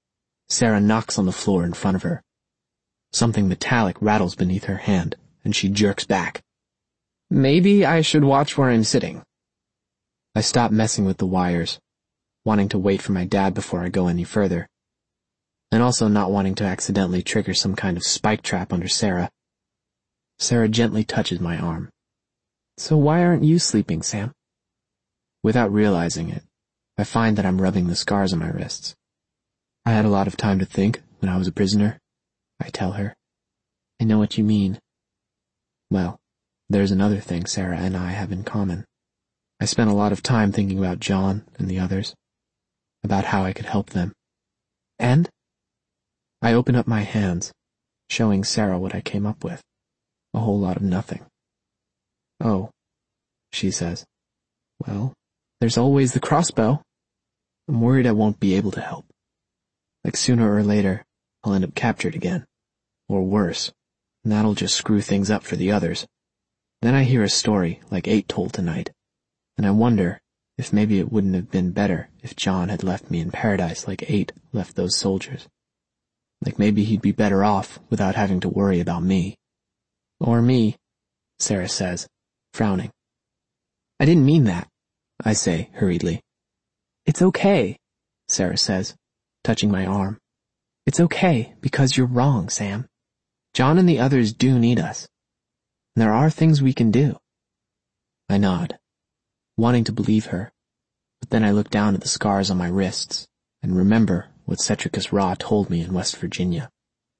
Sarah knocks on the floor in front of her. Something metallic rattles beneath her hand, and she jerks back. Maybe I should watch where I'm sitting. I stop messing with the wires, wanting to wait for my dad before I go any further, and also not wanting to accidentally trigger some kind of spike trap under Sarah. Sarah gently touches my arm. So why aren't you sleeping, Sam? Without realizing it, I find that I'm rubbing the scars on my wrists. I had a lot of time to think when I was a prisoner, I tell her. I know what you mean. Well, there's another thing Sarah and I have in common. I spent a lot of time thinking about John and the others, about how I could help them. And I open up my hands, showing Sarah what I came up with. A whole lot of nothing. Oh, she says. Well, there's always the crossbow. I'm worried I won't be able to help. Like sooner or later, I'll end up captured again. Or worse, and that'll just screw things up for the others. Then I hear a story like Eight told tonight, and I wonder if maybe it wouldn't have been better if John had left me in paradise like Eight left those soldiers. Like maybe he'd be better off without having to worry about me. Or me, Sarah says, frowning. I didn't mean that, I say hurriedly. It's okay, Sarah says, touching my arm. It's okay because you're wrong, Sam. John and the others do need us. And there are things we can do. I nod, wanting to believe her, but then I look down at the scars on my wrists and remember what Cetricus Ra told me in West Virginia.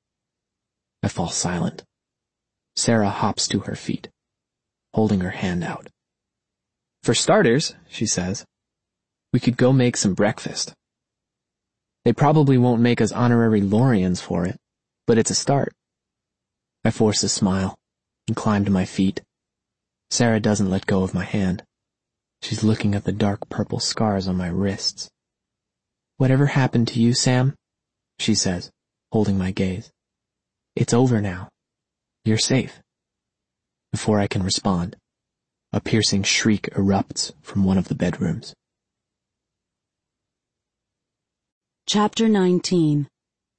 I fall silent. Sarah hops to her feet, holding her hand out. For starters, she says, we could go make some breakfast. They probably won't make us honorary Lorians for it, but it's a start. I force a smile and climb to my feet. Sarah doesn't let go of my hand. She's looking at the dark purple scars on my wrists. Whatever happened to you, Sam? She says, holding my gaze. It's over now. You're safe. Before I can respond, a piercing shriek erupts from one of the bedrooms. Chapter nineteen.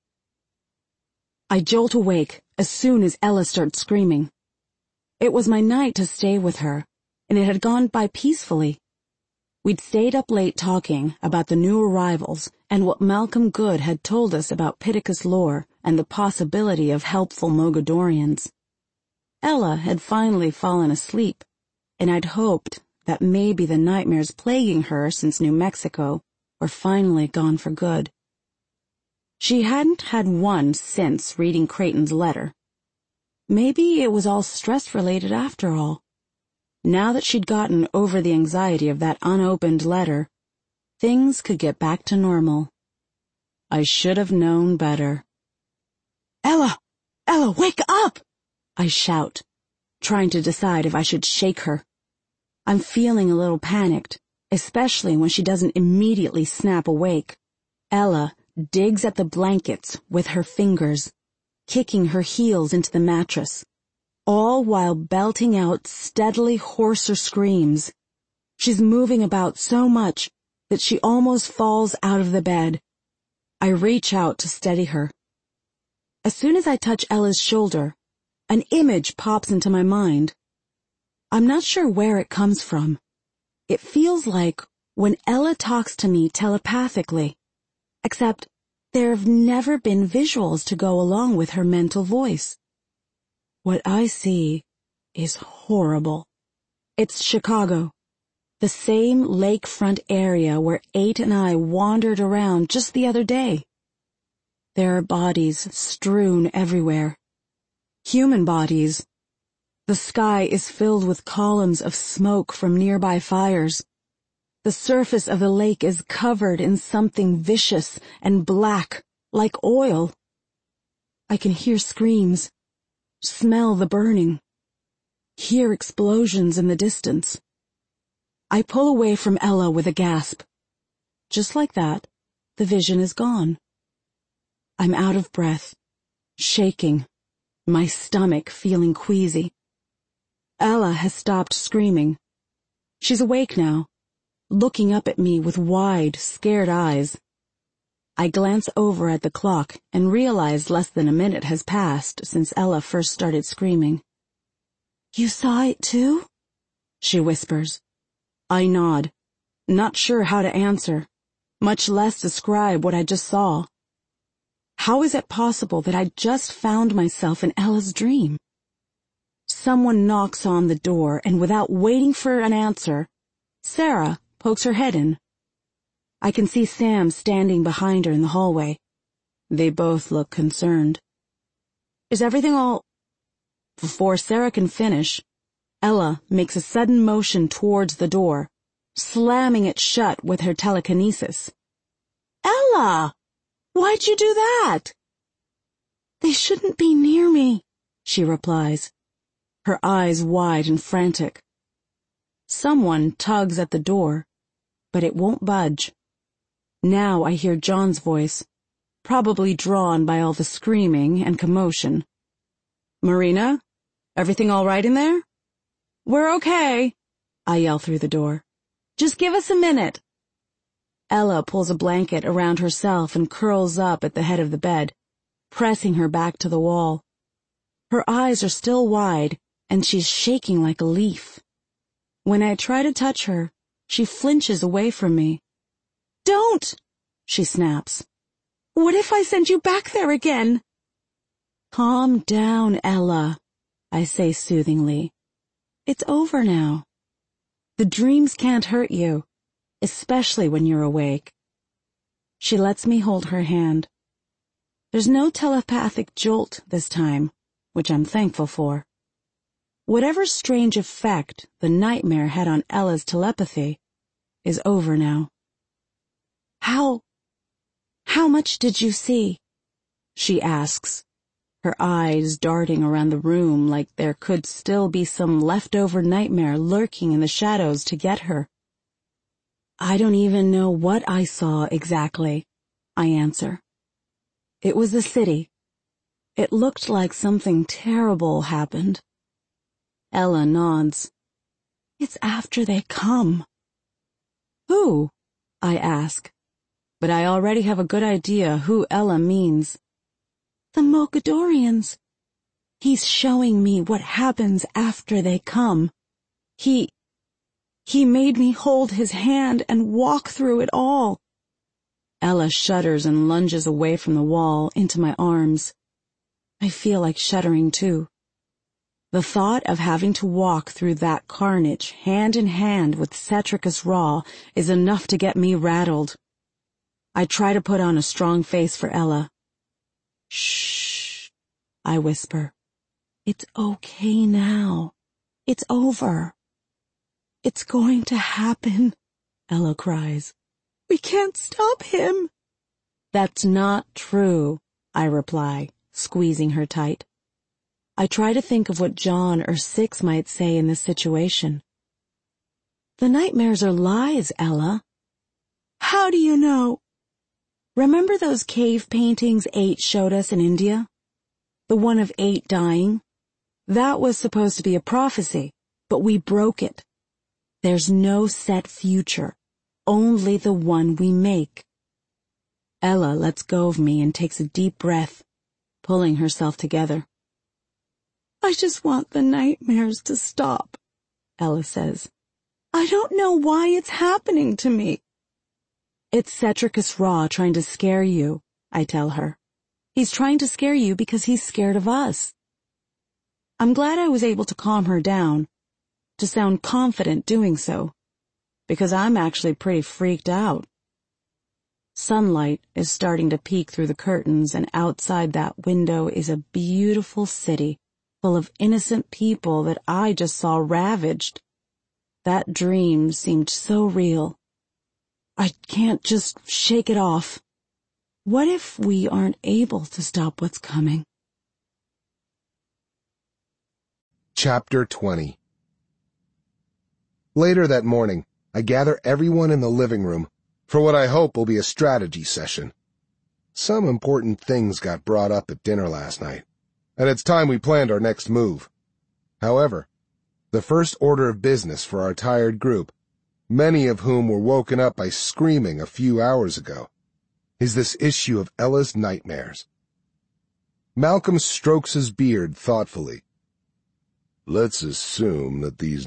I jolt awake as soon as Ella starts screaming. It was my night to stay with her, and it had gone by peacefully. We'd stayed up late talking about the new arrivals and what Malcolm Good had told us about Pittacus lore and the possibility of helpful Mogadorians. Ella had finally fallen asleep, and I'd hoped that maybe the nightmares plaguing her since New Mexico were finally gone for good. She hadn't had one since reading Creighton's letter. Maybe it was all stress-related after all. Now that she'd gotten over the anxiety of that unopened letter, things could get back to normal. I should have known better. Ella! Ella, wake up! I shout, trying to decide if I should shake her. I'm feeling a little panicked, especially when she doesn't immediately snap awake. Ella digs at the blankets with her fingers, kicking her heels into the mattress, all while belting out steadily hoarser screams. She's moving about so much that she almost falls out of the bed. I reach out to steady her. As soon as I touch Ella's shoulder, an image pops into my mind. I'm not sure where it comes from. It feels like when Ella talks to me telepathically, except there have never been visuals to go along with her mental voice. What I see is horrible. It's Chicago, the same lakefront area where Eight and I wandered around just the other day. There are bodies strewn everywhere. Human bodies. The sky is filled with columns of smoke from nearby fires. The surface of the lake is covered in something vicious and black, like oil. I can hear screams, smell the burning, hear explosions in the distance. I pull away from Ella with a gasp. Just like that, the vision is gone. I'm out of breath, shaking, my stomach feeling queasy. Ella has stopped screaming. She's awake now, looking up at me with wide, scared eyes. I glance over at the clock and realize less than a minute has passed since Ella first started screaming. "You saw it too?" she whispers. I nod, not sure how to answer, much less describe what I just saw. How is it possible that I just found myself in Ella's dream? Someone knocks on the door, and without waiting for an answer, Sarah pokes her head in. I can see Sam standing behind her in the hallway. They both look concerned. "Is everything all—" Before Sarah can finish, Ella makes a sudden motion towards the door, slamming it shut with her telekinesis. "Ella! Why'd you do that?" "They shouldn't be near me," she replies, her eyes wide and frantic. Someone tugs at the door, but it won't budge. Now I hear John's voice, probably drawn by all the screaming and commotion. "Marina, everything all right in there?" "We're okay," I yell through the door. "Just give us a minute." Ella pulls a blanket around herself and curls up at the head of the bed, pressing her back to the wall. Her eyes are still wide, and she's shaking like a leaf. When I try to touch her, she flinches away from me. "Don't!" she snaps. "What if I send you back there again?" "Calm down, Ella," I say soothingly. "It's over now. The dreams can't hurt you, especially when you're awake." She lets me hold her hand. There's no telepathic jolt this time, which I'm thankful for. Whatever strange effect the nightmare had on Ella's telepathy is over now. How, how much did you see?" she asks, her eyes darting around the room like there could still be some leftover nightmare lurking in the shadows to get her. "I don't even know what I saw exactly," I answer. "It was the city. It looked like something terrible happened." Ella nods. "It's after they come." "Who?" I ask, but I already have a good idea who Ella means. "The Mogadorians. He's showing me what happens after they come. He, he made me hold his hand and walk through it all." Ella shudders and lunges away from the wall into my arms. I feel like shuddering too. The thought of having to walk through that carnage hand in hand with Cetricus Raw is enough to get me rattled. I try to put on a strong face for Ella. "Shh," I whisper. "It's okay now. It's over." "It's going to happen," Ella cries. "We can't stop him." "That's not true," I reply, squeezing her tight. I try to think of what John or Six might say in this situation. "The nightmares are lies, Ella." "How do you know?" "Remember those cave paintings Eight showed us in India? The one of Eight dying? That was supposed to be a prophecy, but we broke it. There's no set future, only the one we make." Ella lets go of me and takes a deep breath, pulling herself together. "I just want the nightmares to stop," Ella says. "I don't know why it's happening to me." "It's Cetricus Raw trying to scare you," I tell her. "He's trying to scare you because he's scared of us." I'm glad I was able to calm her down, to sound confident doing so, because I'm actually pretty freaked out. Sunlight is starting to peek through the curtains, and outside that window is a beautiful city full of innocent people that I just saw ravaged. That dream seemed so real. I can't just shake it off. What if we aren't able to stop what's coming? Chapter twenty. Later that morning, I gather everyone in the living room for what I hope will be a strategy session. Some important things got brought up at dinner last night, and it's time we planned our next move. However, the first order of business for our tired group, many of whom were woken up by screaming a few hours ago, is this issue of Ella's Nightmares. Malcolm strokes his beard thoughtfully. Let's assume that these